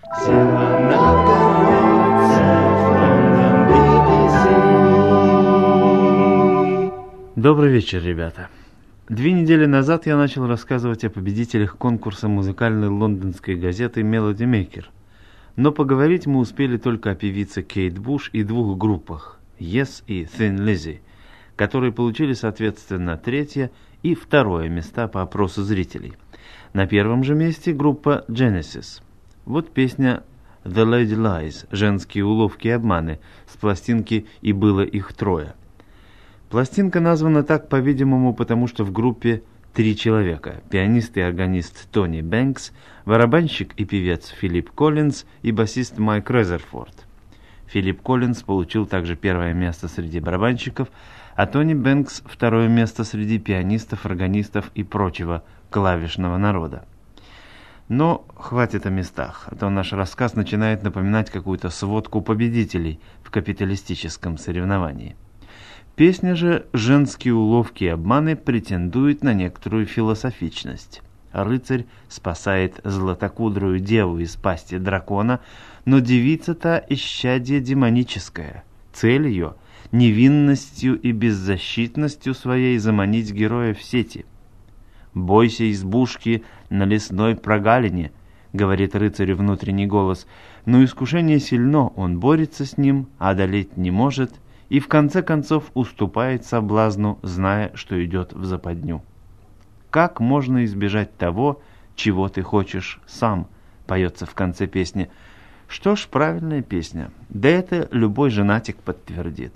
Добрый вечер, ребята. 2 недели назад я начал рассказывать о победителях конкурса музыкальной лондонской газеты Melody Maker. Но поговорить мы успели только о певице Кейт Буш и 2 группах Yes и Thin Lizzy, которые получили соответственно 3 и 2 места по опросу зрителей. На первом же месте группа Genesis. Вот песня The Lady Lies, женские уловки и обманы, с пластинки «И было их 3». Пластинка названа так, по-видимому, потому что в группе 3 человека: пианист и органист Тони Бэнкс, барабанщик и певец Филипп Коллинз и басист Майк Резерфорд. Филипп Коллинз получил также 1 место среди барабанщиков, а Тони Бэнкс 2 место среди пианистов, органистов и прочего клавишного народа. Но хватит о местах, а то наш рассказ начинает напоминать какую-то сводку победителей в капиталистическом соревновании. Песня же «Женские уловки и обманы» претендует на некоторую философичность. Рыцарь спасает златокудрую деву из пасти дракона, но девица-то исчадие демоническое. Цель ее — невинностью и беззащитностью своей заманить героя в сети. «Бойся избушки на лесной прогалине», — говорит рыцарю внутренний голос, но искушение сильно, он борется с ним, одолеть не может — и в конце концов уступает соблазну, зная, что идет в западню. «Как можно избежать того, чего ты хочешь сам?» — поется в конце песни. Что ж, правильная песня. Да это любой женатик подтвердит.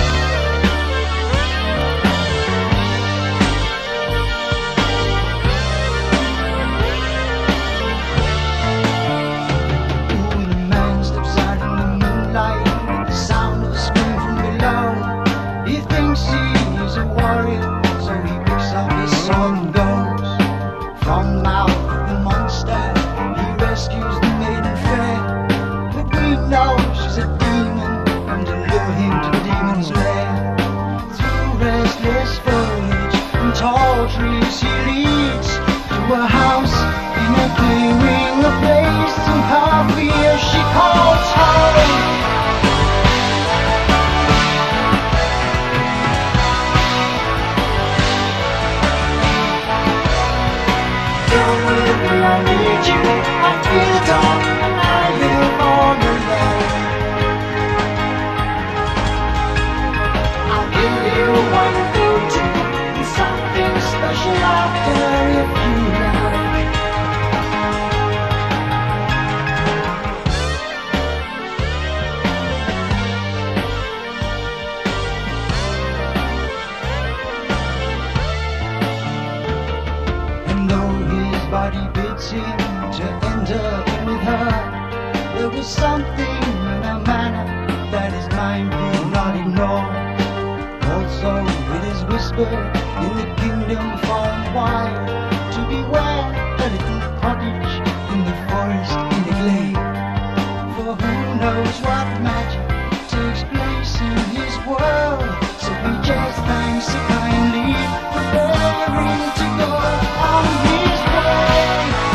In the kingdom far and wide, to beware a little cottage in the forest in the glade. For who knows what magic takes place in his world? So we just thanks so kindly for daring to go on his way.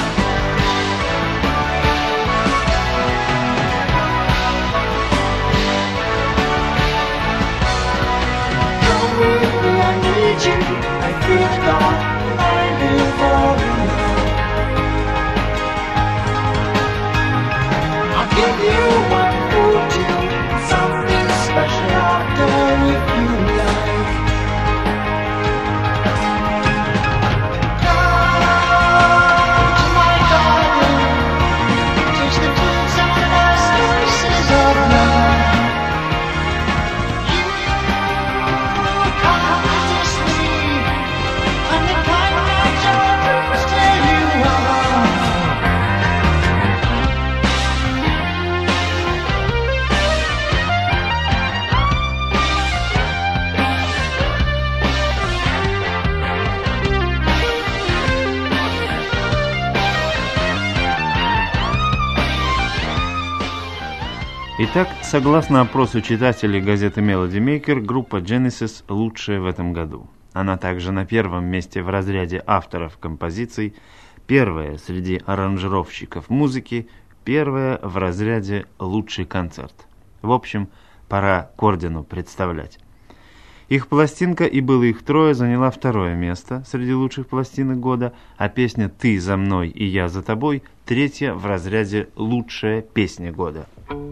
Come with me, I need you. I feel God, I live all in love. I'll give you one food too, something special after if you like. Come to my garden, taste the fruits and the spices of love. Итак, согласно опросу читателей газеты Melody Maker, группа Genesis лучшая в этом году. Она также на 1 месте в разряде авторов композиций, 1 среди аранжировщиков музыки, Первая в разряде «Лучший концерт». В общем, пора к ордену представлять. Их пластинка, и было их трое, заняла второе место среди лучших пластинок года, а песня «Ты за мной и я за тобой» третья в разряде «Лучшая песня года».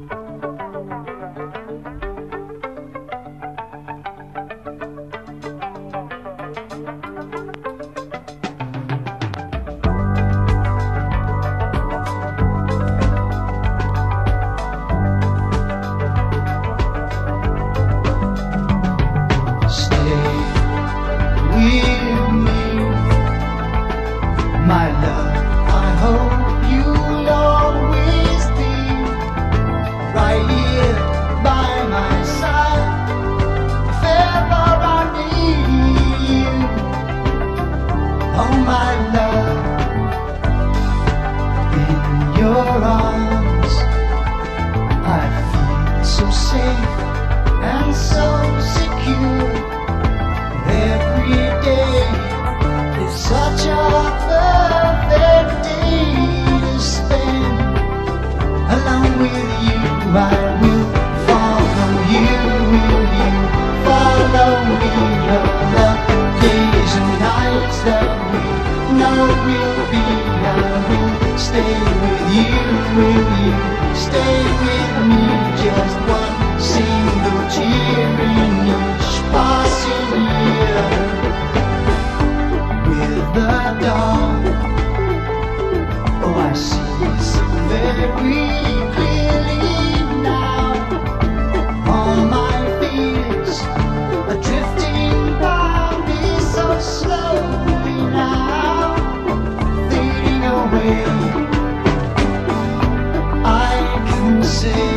My love, I hope you'll always be right here by my side. If ever I need you, oh my love, in your arms I feel so safe and so secure. Every day is such a perfect day to spend along with you. I will follow you, will you follow me? All the days and nights that we know will be, I will stay with you, will you stay with me? Just one single cheer in each passing year. With the dawn, oh, I see so very clearly now. All my fears are drifting by me so slowly now, fading away. I can say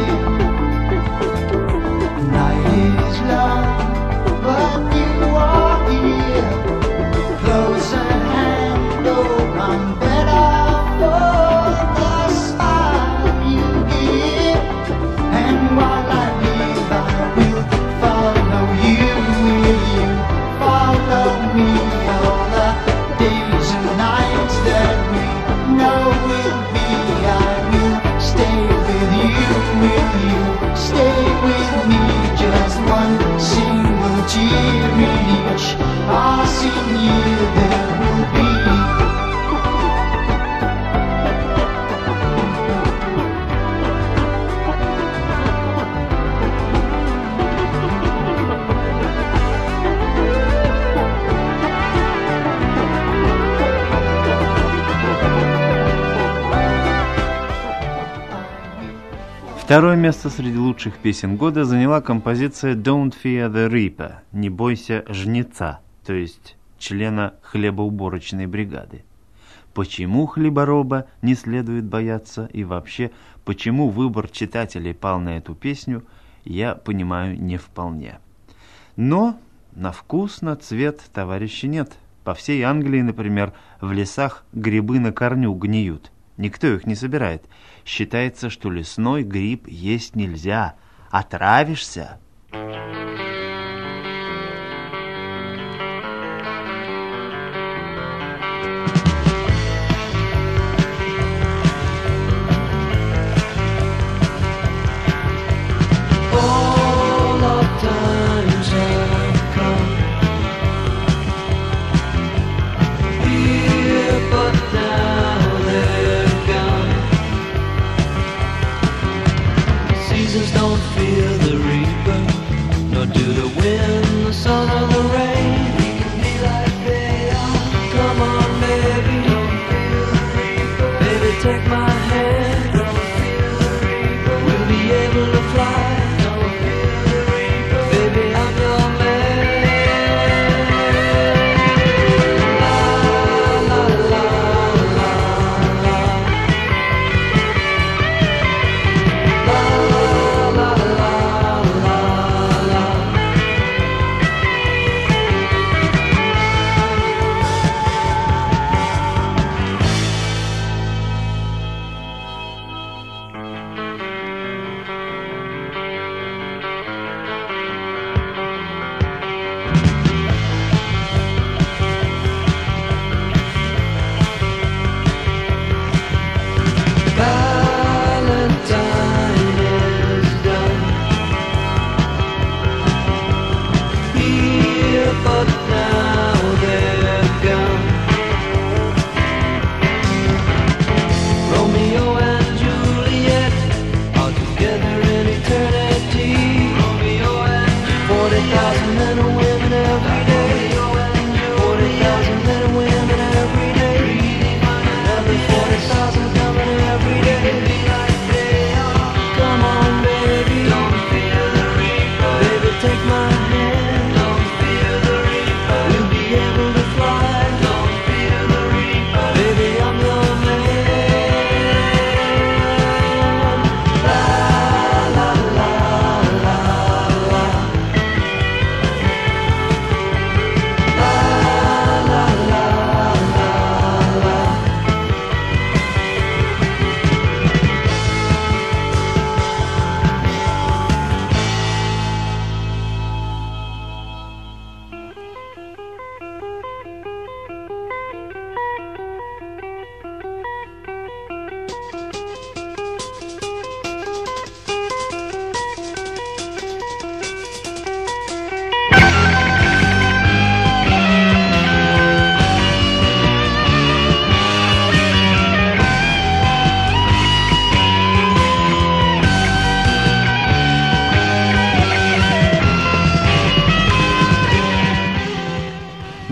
night is long, but you are here. Close at hand, oh, I'm better for the smile you give. And while I live, I will follow you. Will you follow me? All the days and nights that we know will be, I will stay with you. Will you stay with me? Just one single tear in each passing year there will be. Второе место среди лучших песен года заняла композиция «Don't Fear the Reaper» – «Не бойся жнеца», то есть члена хлебоуборочной бригады. Почему хлебороба не следует бояться и вообще, почему выбор читателей пал на эту песню, я понимаю не вполне. Но на вкус, на цвет товарища нет. По всей Англии, например, в лесах грибы на корню гниют. Никто их не собирает. Считается, что лесной гриб есть нельзя. Отравишься. Don't fear the reaper, nor do the wind, the sun, or the rain. We can be like they are. Come on, baby, don't fear the reaper. Baby, take my hand. Don't fear the reaper. We'll be able to fly. Don't fear the reaper. Baby, I'm your man. La la la la la. La la la la la.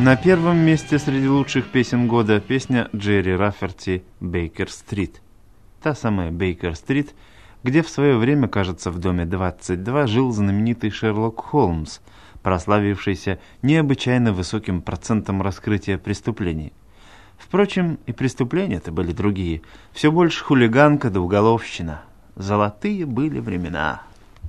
На первом месте среди лучших песен года песня Джерри Рафферти «Бейкер-стрит». Та самая Бейкер-стрит, где в свое время, кажется, в доме 22 жил знаменитый Шерлок Холмс, прославившийся необычайно высоким процентом раскрытия преступлений. Впрочем, и преступления-то были другие. Все больше хулиганка да уголовщина. Золотые были времена.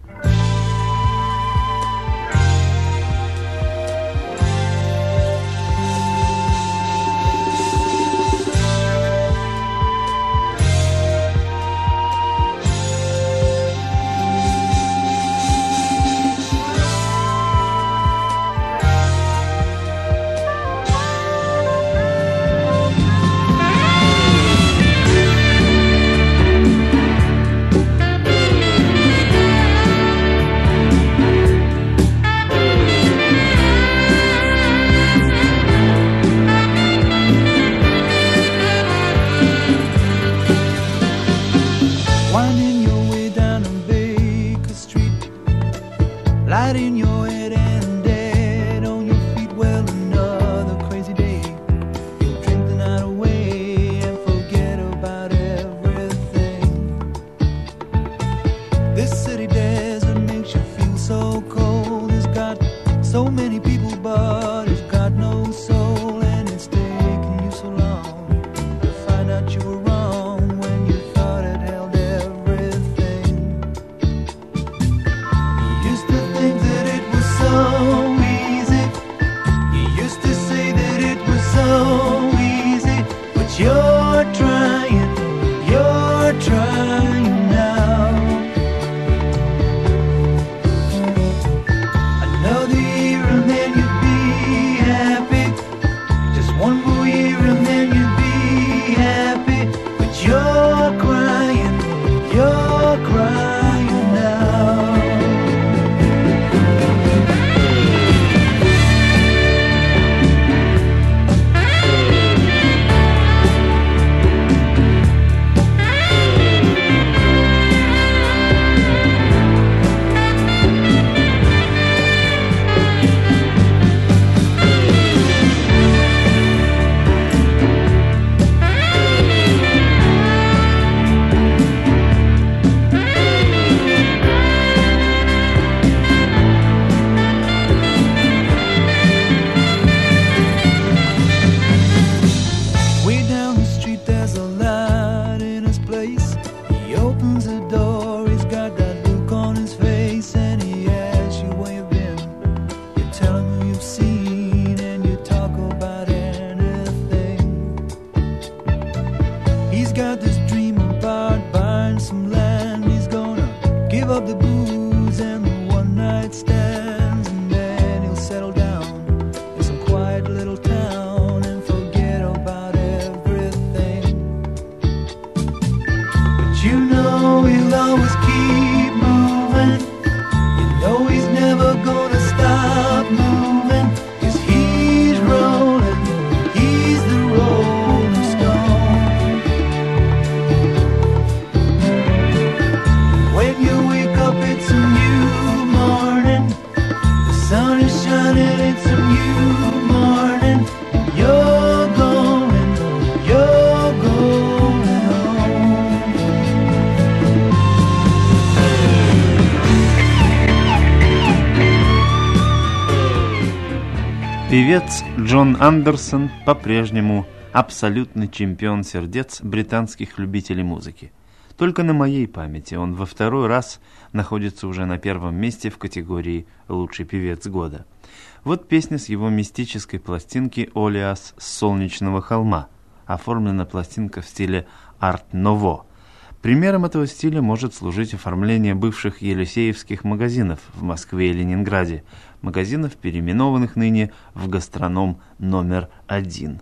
Певец Джон Андерсон по-прежнему абсолютный чемпион сердец британских любителей музыки. Только на моей памяти он во второй раз находится уже на первом месте в категории «Лучший певец года». Вот песня с его мистической пластинки «Олиас с солнечного холма». Оформлена пластинка в стиле арт-ново. Примером этого стиля может служить оформление бывших елисеевских магазинов в Москве и Ленинграде, магазинов, переименованных ныне в «Гастроном номер 1».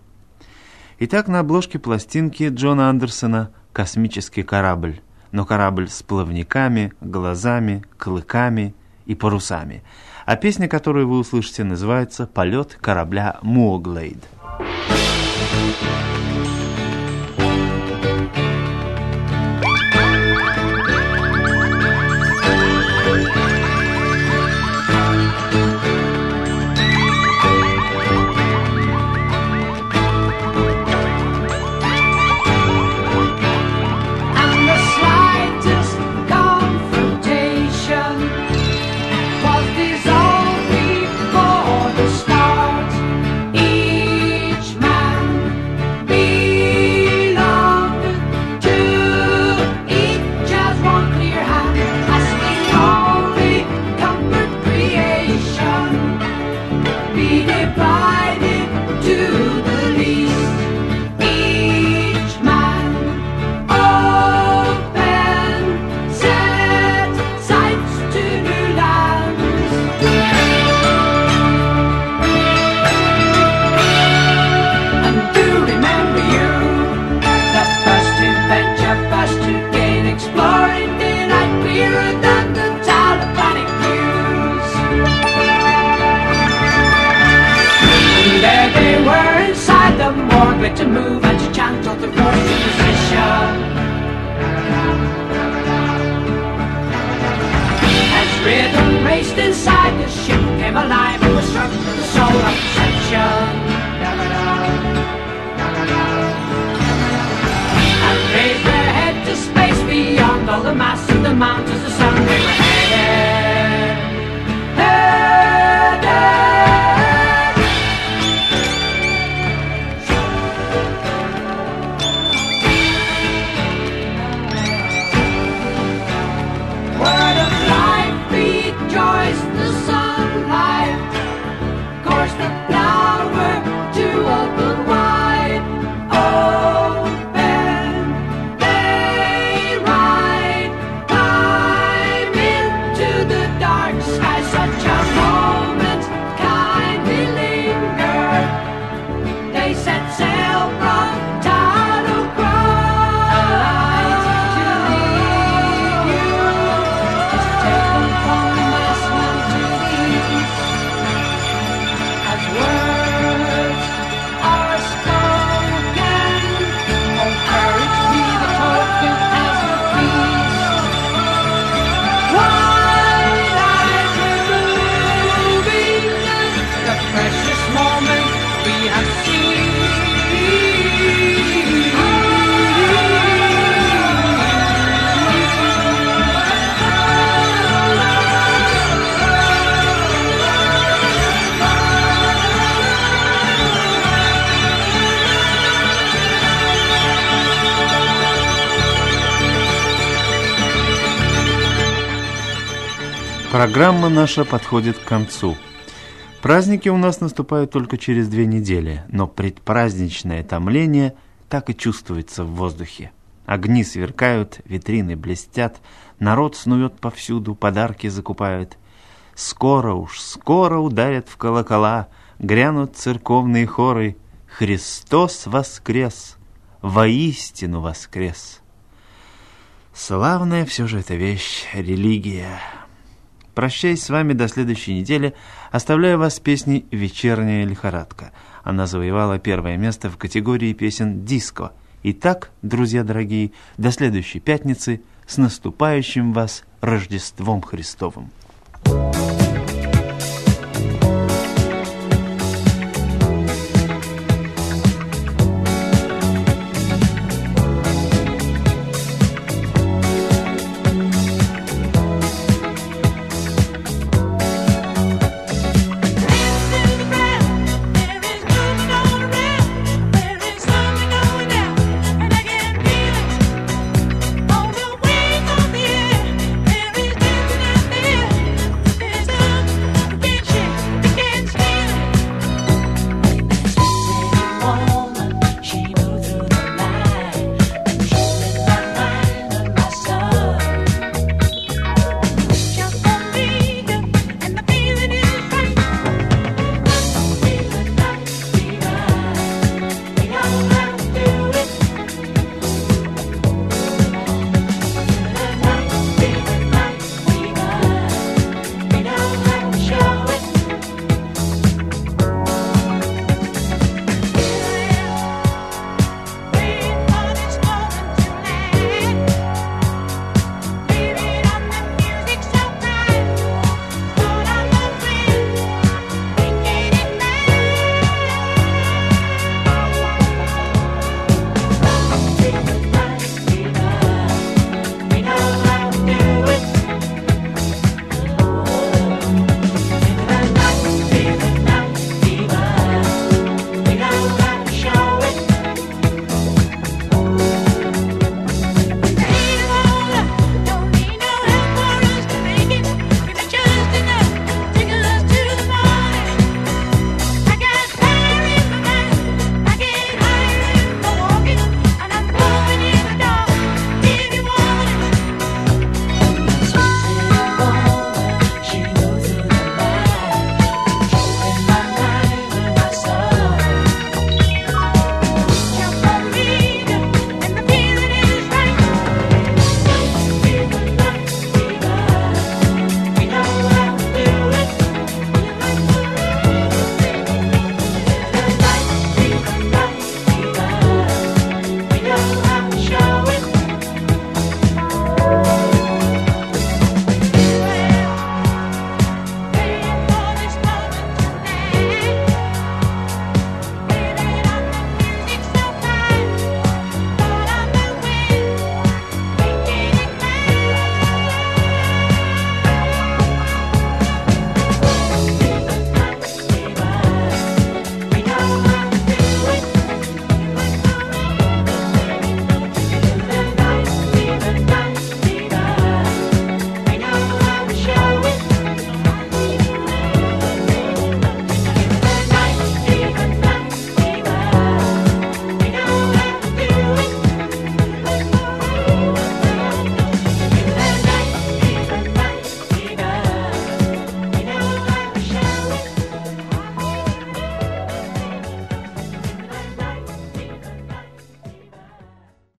Итак, на обложке пластинки Джона Андерсона космический корабль, но корабль с плавниками, глазами, клыками и парусами. А песня, которую вы услышите, называется «Полет корабля Муоглейд». forget to move and to chant all the words in position. As rhythm raced inside the ship came alive and was struck with the soul of perception. And raised their head to space beyond all the mass of the mountains, the sun they were headed. Word of life rejoiced the sunlight, coursed the flower to open wide. Open, they ride, climb into the dark sky. Such a moment kindly lingered. They set sail from Программа наша подходит к концу. Праздники у нас наступают только через 2 недели, но предпраздничное томление так и чувствуется в воздухе. Огни сверкают, витрины блестят, народ снует повсюду, подарки закупают. Скоро ударят в колокола, грянут церковные хоры. Христос воскрес, воистину воскрес. Славная все же эта вещь, религия. Прощаясь с вами до следующей недели, оставляю вас с песней «Вечерняя лихорадка». Она завоевала 1 место в категории песен «Диско». Итак, друзья дорогие, до следующей пятницы. С наступающим вас Рождеством Христовым!